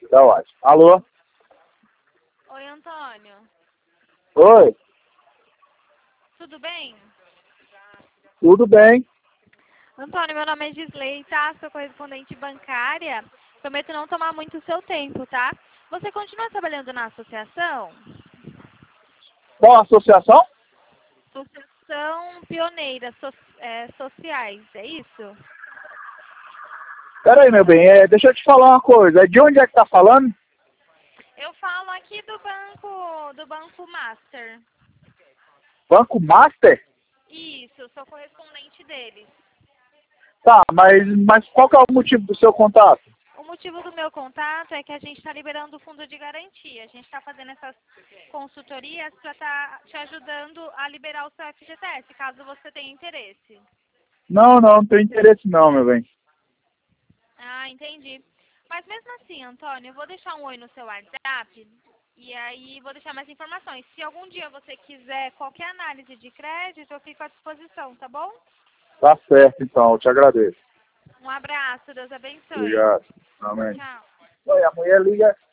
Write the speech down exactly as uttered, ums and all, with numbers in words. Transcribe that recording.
Tá ótimo. Alô? Oi, Antônio. Oi? Tudo bem? Tudo bem? Antônio, meu nome é Gisley, tá? Sou correspondente bancária. Prometo não tomar muito o seu tempo, tá? Você continua trabalhando na associação? Qual associação? Associação Pioneira so é, Sociais, é isso? Pera aí, meu bem, é, deixa eu te falar uma coisa. De onde é que tá falando? Eu falo aqui do banco, do Banco Master. Banco Master? Isso, sou correspondente deles. Tá, mas, mas qual que é o motivo do seu contato? O motivo do meu contato é que a gente está liberando o fundo de garantia. A gente está fazendo essas consultorias para estar te ajudando a liberar o seu F G T S, caso você tenha interesse. Não, não, não tenho interesse não, meu bem. Ah, entendi. Mas mesmo assim, Antônio, eu vou deixar um oi no seu WhatsApp e aí vou deixar mais informações. Se algum dia você quiser qualquer análise de crédito, eu fico à disposição, tá bom? Tá certo, então, eu te agradeço. Um abraço, Deus abençoe. Obrigado. Amém. Tchau. Oi, a mulher liga